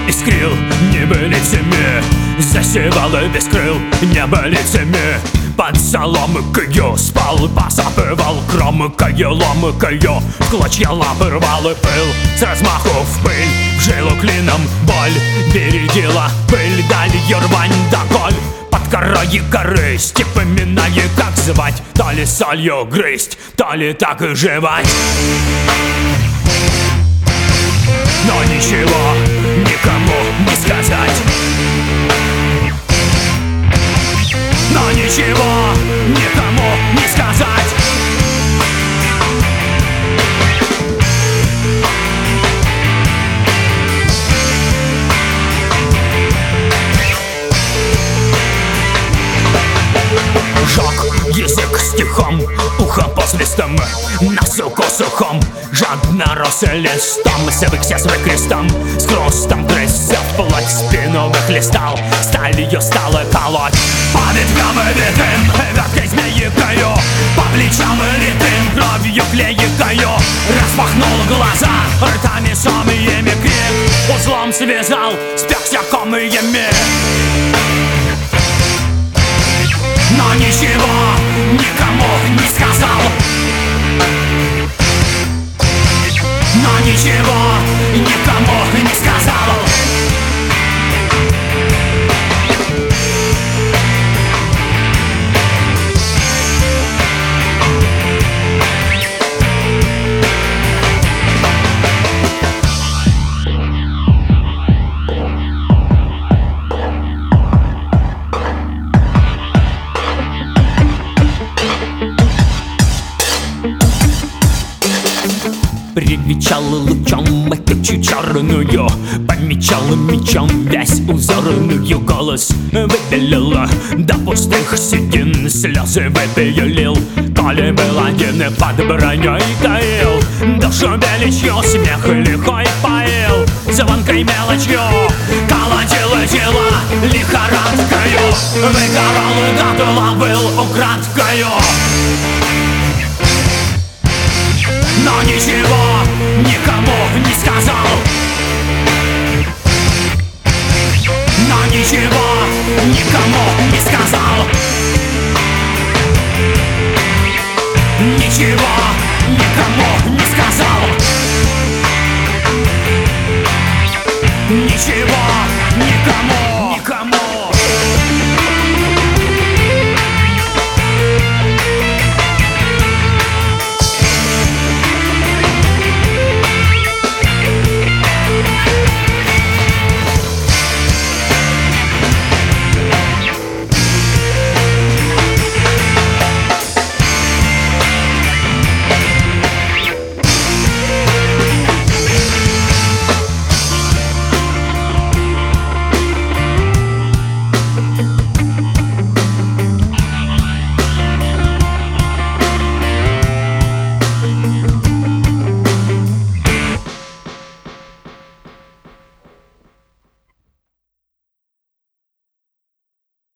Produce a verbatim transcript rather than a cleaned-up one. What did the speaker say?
искрил небылицами, засевала без крыл небылицами. Под соломкою спал, посапывал кромкою, ломкою в клочья лапы рвал и пыл. С размаху в пыль, в жилу клином боль бередила пыль, далью рвань да коль. Под корой корысть, поминая, как звать, то ли солью грызть, то ли так и жевать. Но ничего никому не сказать. Но ничего никому не сказать. Жёг язык стихом, ухо по свистам, на суку сухом жадно рос листом, свыкся с крестом, с хрустом грызся вплоть, спину выхлестал, сталью стало колоть. По ветвям витым, верткой змеикою, по плечам литым, кровью клейкою, распахнул глаза, ртами самыми крик, узлом связал, спекся комыми. Но ничего никому не сказал. Но ничего никому не сказал. Привечал лучом эту черную, помечал мечом вязь узорную, голос выбелил до пустых седин, слезы выпилил. Коли был один под броней таил, душу беличью смех лихой поил, звонкой мелочью колотил тело лихорадкою, выгорал дотла был украдкою. Но ничего никому не сказал. Но ничего никому не сказал. Ничего